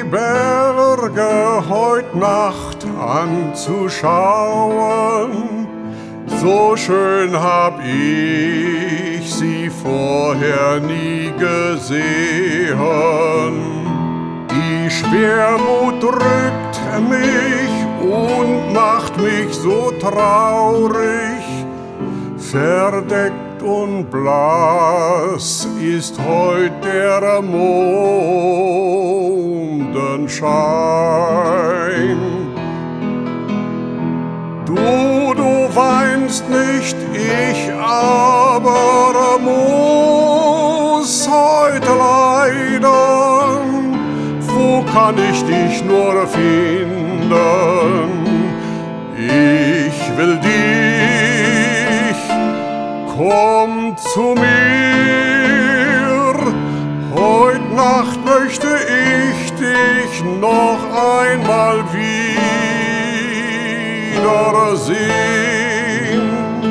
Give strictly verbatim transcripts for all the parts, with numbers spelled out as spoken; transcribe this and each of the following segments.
Berge heut Nacht anzuschauen. So schön hab ich sie vorher nie gesehen. Die Schwermut drückt mich und macht mich so traurig. Verdeckt und blass ist heut der Mondenschein. Du, du weinst nicht, ich aber muss heute leiden. Wo kann ich dich nur finden? Ich will dich, komm zu mir. Heut Nacht möchte ich dich noch einmal wiedersehen.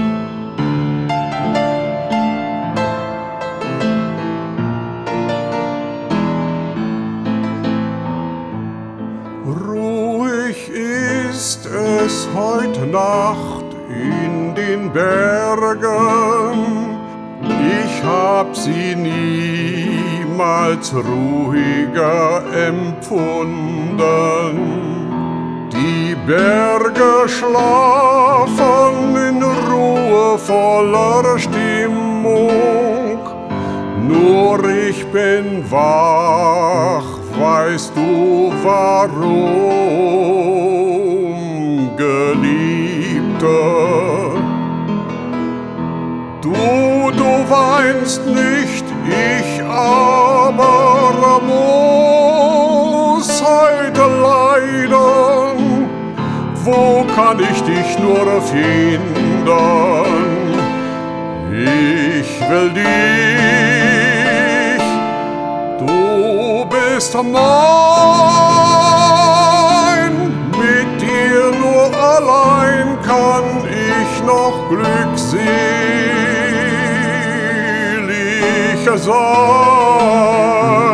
Ruhig ist es heut Nacht in den Bergen. Ich hab sie niemals ruhiger empfunden. Die Berge schlafen in ruhevoller Stimmung. Nur ich bin wach, weißt du warum, Geliebte? Du, du weinst nicht, ich aber muss heute leiden. Wo kann ich dich nur finden? Ich will dich, du bist mein. Mit dir nur allein kann ich noch glückselig sein.